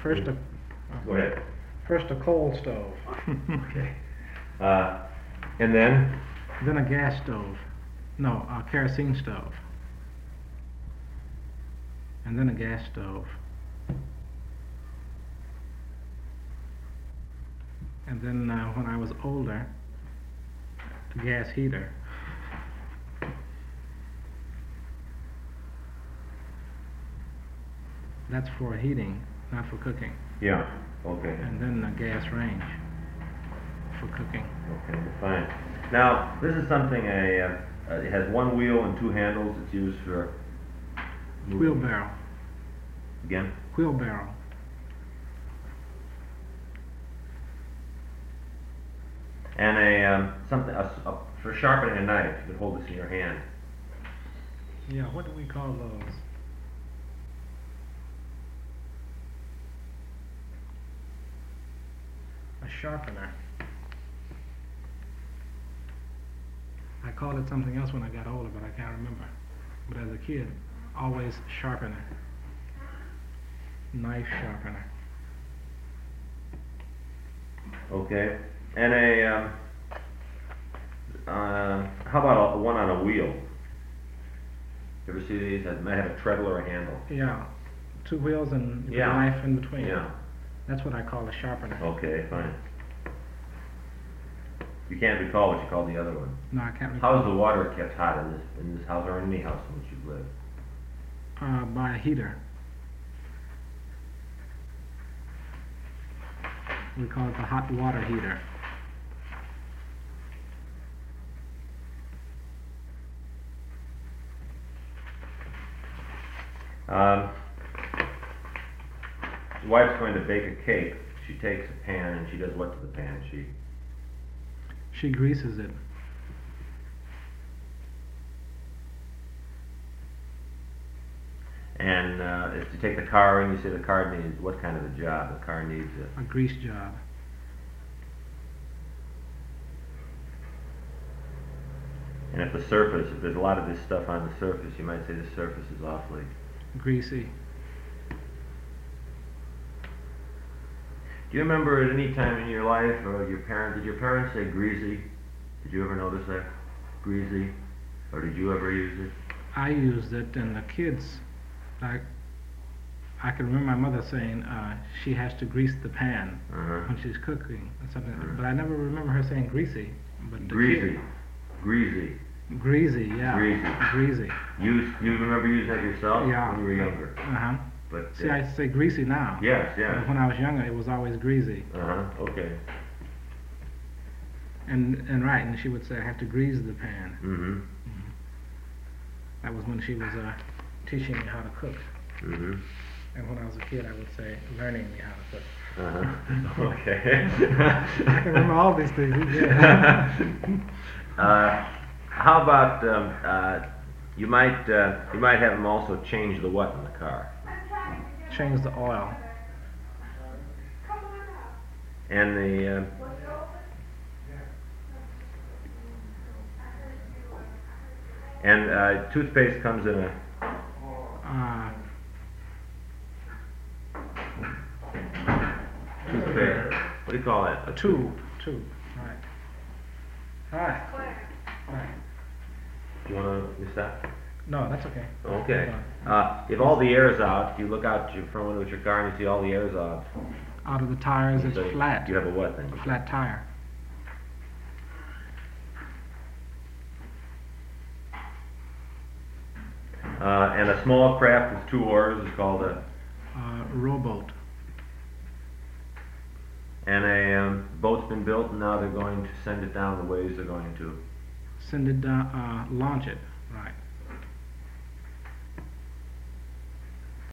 First a Go ahead. first a coal stove, Okay. And then? then a gas stove. No, a kerosene stove. And then a gas stove. And then when I was older, a gas heater. That's for heating, not for cooking. Yeah, okay. And then a gas range for cooking. Okay, fine. Now, this is something it has one wheel and two handles. It's used for Wheelbarrow. Again? Wheelbarrow. And for sharpening a knife. You could hold this in your hand. Yeah, what do we call those? A sharpener. I called it something else when I got older, but I can't remember. But as a kid, always sharpener. Knife sharpener. Okay. And how about one on a wheel? You ever see these? It might have a treadle or a handle. Yeah, two wheels and Yeah. a knife in between. Yeah. That's what I call a sharpener. Okay, fine. You can't recall what you call the other one. No, I can't recall. How is the water kept hot in this house or in any house in which you've lived? By a heater. We call it the hot water heater. Your wife's going to bake a cake. She takes a pan and she does what to the pan? She greases it. And if you take the car and you say the car needs what kind of a job? The car needs a grease job. And if there's a lot of this stuff on the surface, you might say the surface is awfully greasy. Do you remember at any time in your life, or did your parents say greasy? Did you ever notice that? Greasy? Or did you ever use it? I used it, and the kids, I can remember my mother saying she has to grease the pan when she's cooking or something. But I never remember her saying greasy. But greasy. Greasy. Greasy, yeah. Greasy. You remember using that yourself? Yeah. When you were younger? Uh-huh. But, see, I say greasy now. Yes, yeah. But when I was younger, it was always greasy. Uh-huh, okay. And right, and she would say, I have to grease the pan. Mm-hmm. That was when she was teaching me how to cook. Mm-hmm. And when I was a kid, I would say, learning me how to cook. Uh-huh. Okay. I can remember all these things. Yeah. How about you might have them also change the what in the car? Change the oil. And the toothpaste comes in a toothpaste. What do you call that? A tube. Right. Right. Do you want to stop? No, that's okay. Okay. If all the air's out, you look out your front window with your car and you see all the air's out. Out of the tires, it's flat. You have a what then? A flat tire. And a small craft with two oars is called a rowboat. And a boat's been built, and now they're going to send it down the ways they're going to send it down, launch it, right.